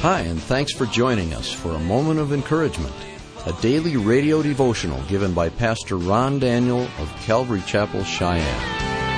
Hi, and thanks for joining us for A Moment of Encouragement, a daily radio devotional given by Pastor Ron Daniel of Calvary Chapel, Cheyenne.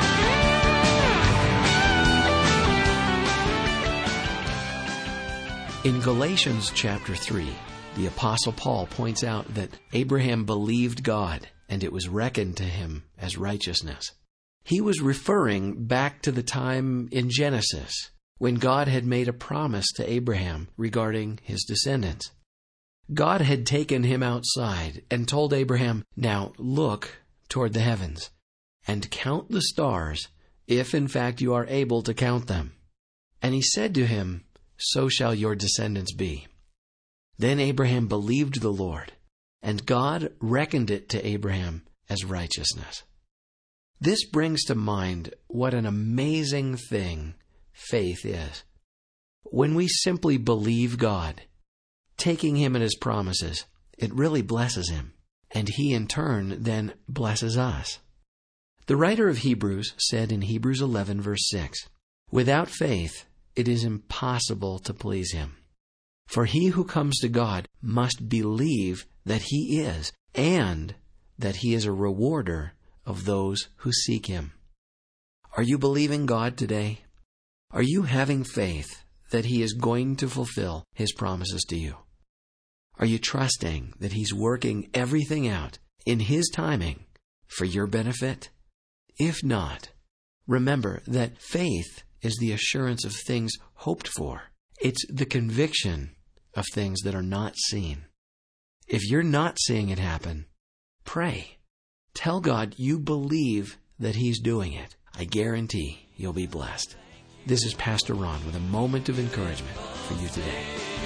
In Galatians chapter 3, the Apostle Paul points out that Abraham believed God, and it was reckoned to him as righteousness. He was referring back to the time in Genesis when God had made a promise to Abraham regarding his descendants. God had taken him outside and told Abraham, "Now look toward the heavens and count the stars, if in fact you are able to count them." And he said to him, "So shall your descendants be." Then Abraham believed the Lord, and God reckoned it to Abraham as righteousness. This brings to mind what an amazing thing faith is. When we simply believe God, taking Him at His promises, it really blesses Him, and He in turn then blesses us. The writer of Hebrews said in Hebrews 11 verse 6, "Without faith it is impossible to please Him. For he who comes to God must believe that He is, and that He is a rewarder of those who seek Him." Are you believing God today? Are you having faith that He is going to fulfill His promises to you? Are you trusting that He's working everything out in His timing for your benefit? If not, remember that faith is the assurance of things hoped for. It's the conviction of things that are not seen. If you're not seeing it happen, pray. Tell God you believe that He's doing it. I guarantee you'll be blessed. This is Pastor Ron with a moment of encouragement for you today.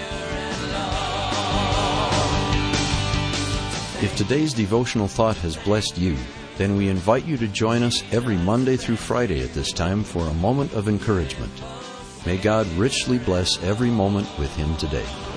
If today's devotional thought has blessed you, then we invite you to join us every Monday through Friday at this time for A Moment of Encouragement. May God richly bless every moment with Him today.